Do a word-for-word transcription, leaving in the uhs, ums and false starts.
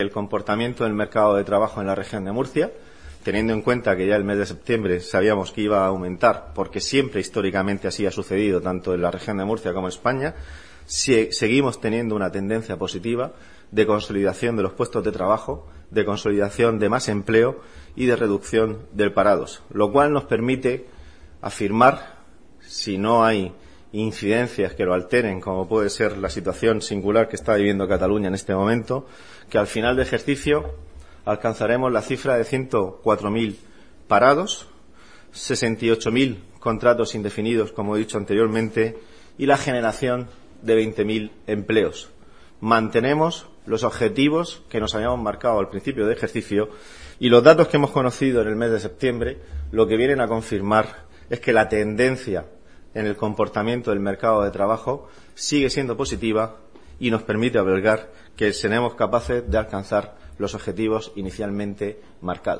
el comportamiento del mercado de trabajo en la región de Murcia, teniendo en cuenta que ya el mes de septiembre sabíamos que iba a aumentar, porque siempre históricamente así ha sucedido, tanto en la región de Murcia como en España. Si, seguimos teniendo una tendencia positiva de consolidación de los puestos de trabajo, de consolidación de más empleo y de reducción del parados, lo cual nos permite afirmar, si no hay incidencias que lo alteren, como puede ser la situación singular que está viviendo Cataluña en este momento, que al final de ejercicio alcanzaremos la cifra de ciento cuatro mil parados, sesenta y ocho mil contratos indefinidos, como he dicho anteriormente, y la generación de veinte mil empleos. Mantenemos los objetivos que nos habíamos marcado al principio de ejercicio, y los datos que hemos conocido en el mes de septiembre lo que vienen a confirmar es que la tendencia en el comportamiento del mercado de trabajo sigue siendo positiva y nos permite albergar que seremos capaces de alcanzar los objetivos inicialmente marcados.